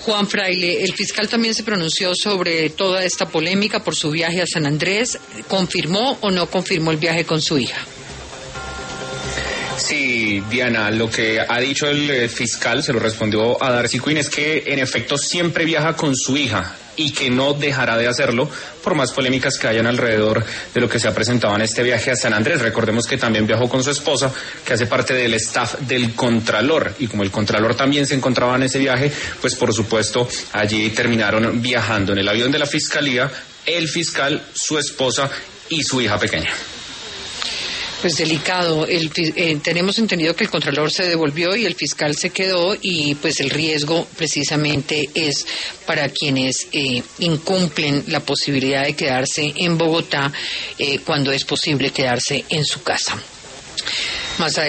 Juan Fraile, el fiscal también se pronunció sobre toda esta polémica por su viaje a San Andrés. ¿Confirmó o no confirmó el viaje con su hija? Sí, Diana, lo que ha dicho el fiscal, se lo respondió a Darcy Quinn, es que en efecto siempre viaja con su hija y que no dejará de hacerlo por más polémicas que hayan alrededor de lo que se ha presentado en este viaje a San Andrés. Recordemos que también viajó con su esposa, que hace parte del staff del Contralor, y como el Contralor también se encontraba en ese viaje, pues por supuesto allí terminaron viajando en el avión de la Fiscalía, el fiscal, su esposa y su hija pequeña. Pues delicado. Tenemos entendido que el Contralor se devolvió y el fiscal se quedó, y pues el riesgo precisamente es para quienes incumplen la posibilidad de quedarse en Bogotá cuando es posible quedarse en su casa. Más adelante